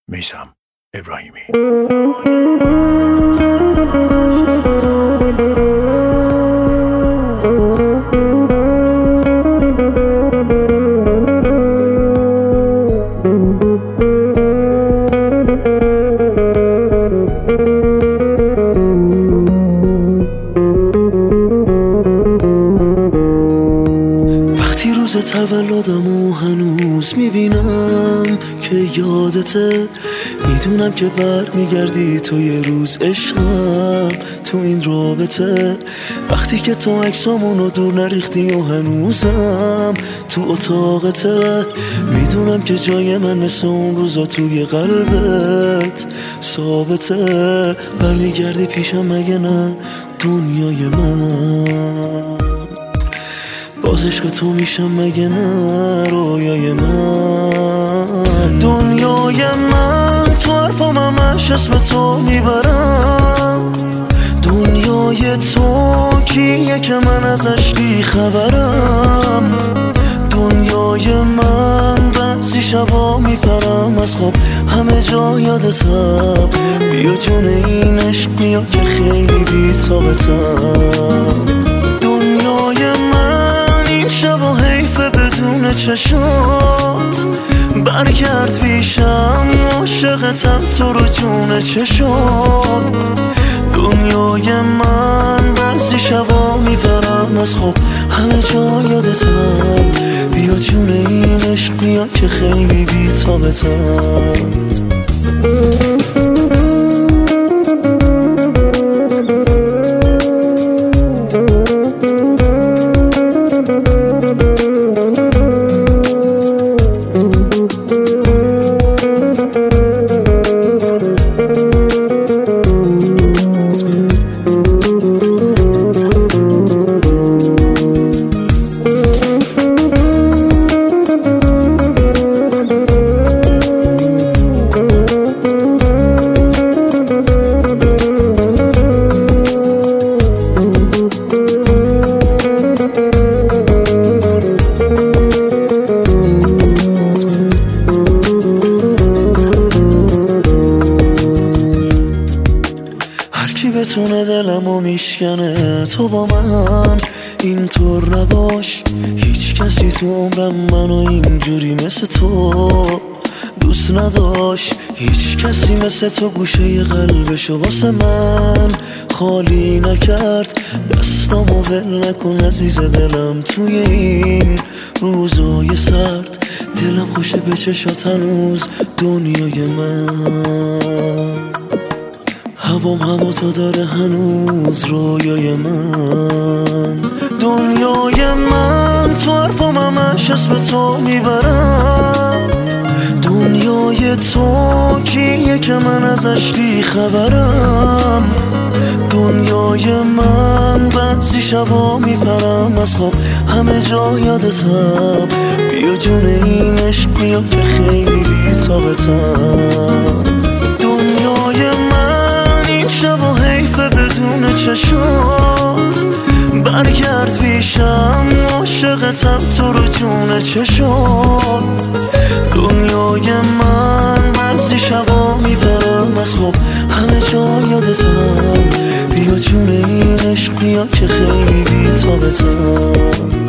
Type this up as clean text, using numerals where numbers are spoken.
میثم ابراهیمی. وقتی روز تولدمو هنوز میبینم که یادته، میدونم که برمیگردی تو یه روز عشقم تو این رابطه. وقتی که تو عکسامونو دور نریختی و هنوزم تو اتاقته، میدونم که جای من مثل اون روزا توی قلبت ثابته. برمیگردی پیشم مگه نه دنیای من؟ باز عشق تو میشم مگه نه رویای من؟ دنیای من تو حرفام همش اسم تو میبرم. دنیای تو کیه که من ازش بیخبرم؟ دنیای من بعضی شبا میپرم از خواب همه جا یادتم. بیا جون این عشق بیا که خیلی بی‌تابتم. دنیای من این شبا حیفه بدون چشات، برگرد پیشم عاشقتم تو رو جون چشات. دنیای من بعضی شبا میپرم از خواب همه جا یادتم. بیا جون این عشق بیا که خیلی بی‌تابتم. کی بتونه دلمو میشکنه تو با من اینطور نباش. هیچ کسی تو عمرم منو اینجوری مثل تو دوست نداشت. هیچ کسی مثل تو گوشه قلبشو واسه من خالی نکرد. دستامو ول نکن عزیز دلم توی این روزای سرد. دلم خوشه به چشات هنوز دنیای من. هوام هوا تو داره هنوز رویای من. دنیای من تو حرفام همش اسم تو میبرم. دنیای تو کیه که من ازش بیخبرم؟ دنیای من بعضی شبا میپرم از خواب همه جا یادتم. بیا جون این عشق بیا که خیلی بی‌تابتم. دنیای من این شبا حیفه بدون چشات، برگرد پیشم عاشقتم تو رو جون چشات. دنیای من بعضی شبا میپرم از خواب همه جا یادتم. بیا جون این عشق بیا که خیلی بی‌تابتم.